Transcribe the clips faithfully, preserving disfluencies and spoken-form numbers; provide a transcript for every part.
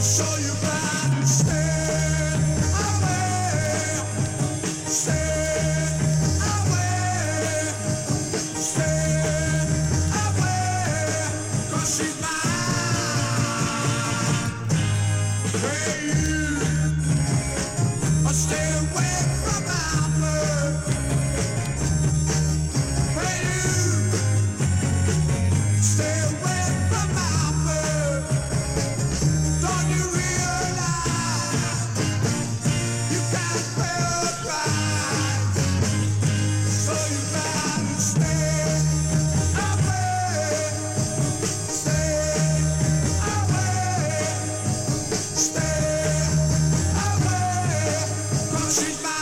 So you better stay away, stay away, stay away, 'cause she's mine. Hey you, stay away from my bird. Hey you, stay away from my bird. Don't you realize you can't pay a price? So you gotta stay away, stay away, stay away, 'cause she's mine.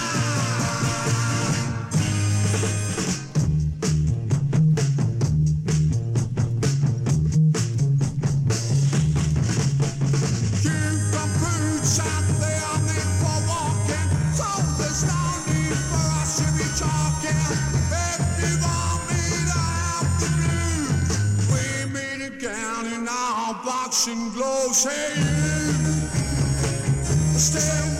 You've got boots out there meant for walking, so there's no need for us to be talking. If you want me to have the blues, we meet again in our boxing gloves. Hey you, stay